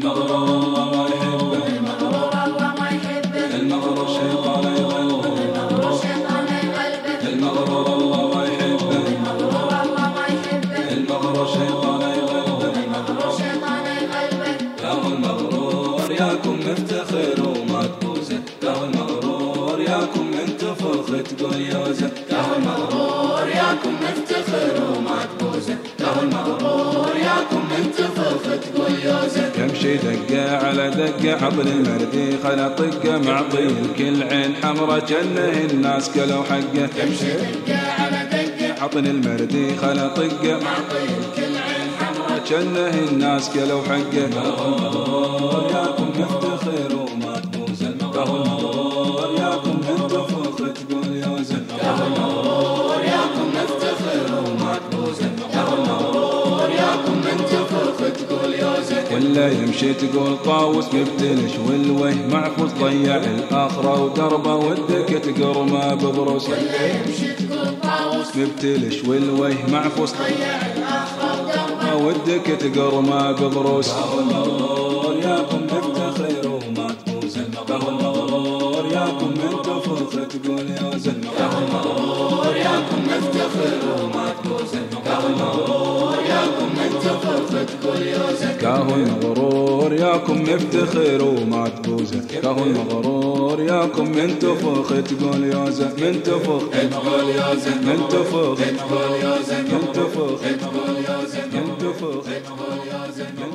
المغرور الله ما يحبه، المغرور الله ما يحبه، المغرور شيطان يغلبه، المغرور شيطان يغلبه، المغرور الله ما يحبه، المغرور الله ما يحبه، المغرور شيطان يغلبه، المغرور شيطان يغلبه. له المغرور ياكم مفتخر وما تفوزه، له المغرور ياكم من تفخ تقول يوزه، له المغرور ياكم مفتخر وما تفوزه، له المغرور ياكم من تفخ تقول يوزه. يمشي دقة على دقة عضل المردي خلا طقة معطي الكل عين حمرة جنه الناس كلوا حقه، يمشي دقة على دقة عطن المردي خلا طقة معطي الكل عين حمرة جنه الناس كلوا حقه. له المغرور ياكم مفتخر وما تفوزه، له المغرور ياكم من تفخ تقول يوزه، له المغرور ياكم مفتخر وما تفوزه، له المغرور ياكم من تفخ تقول يوزه. ولا يمشي تقول طاوس مبتلش والوجه معفوس ضيع الآخرة ودربه ودك تقرمه ببروس، ولا يمشي تقول طاووس مبتلش والوجه معفوس ضيع الآخرة ودربه ودك تقرمه ببروس. له المغرور ياكم مفتخر وما تفوزه، له المغرور ياكم من تفخ تقول يوزه، له المغرور ياكم مفتخر وما تفوزه، له المغرور ياكم من تفخ تقول يوزه. كاهو المغرور ياكم مفتخر وما تفوزه، كاهو المغرور ياكم من تفخ تقول يوزه، من تفخ تقول يوزه، من تفخ تقول يوزه، من تفخ تقول يوزه، من تفخ تقول يوزه.